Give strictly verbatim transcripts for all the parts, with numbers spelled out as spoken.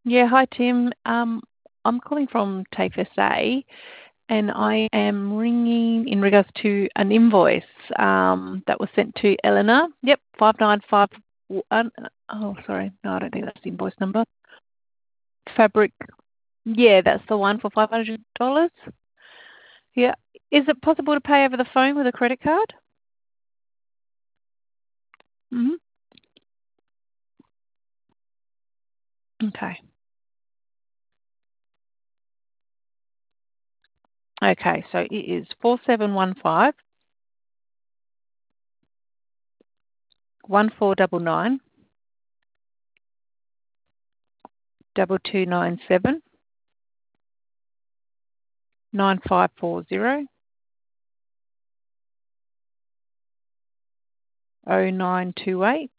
Yeah, hi Tim. Um, I'm calling from TAFE S A, and I am ringing in regards to an invoice um, that was sent to Eleanor. Yep, five nine five one. Oh, sorry. No, I don't think that's the invoice number. Fabric. Yeah, that's the one for five hundred dollars. Yeah. Is it possible to pay over the phone with a credit card? Mm-hmm. Okay. Okay, so it is four seven one five one four double nine double two nine seven nine five four zero oh nine two eight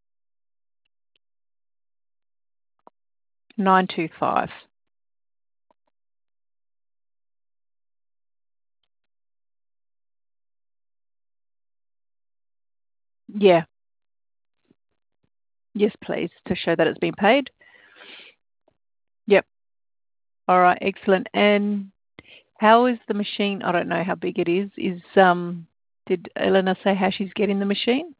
nine two five. Yeah. Yes, please, to show that it's been paid. Yep. All right, excellent. And how is the machine? I don't know how big it is. Is um did Eleanor say how she's getting the machine?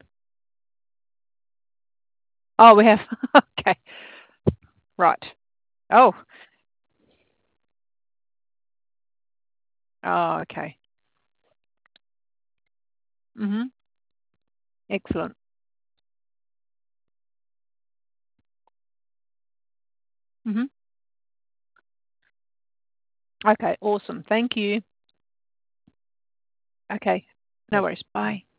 Oh, we have. Okay. Right. Oh. Oh, okay. Mhm. Excellent. Mhm. Okay, awesome. Thank you. Okay. No worries. Bye.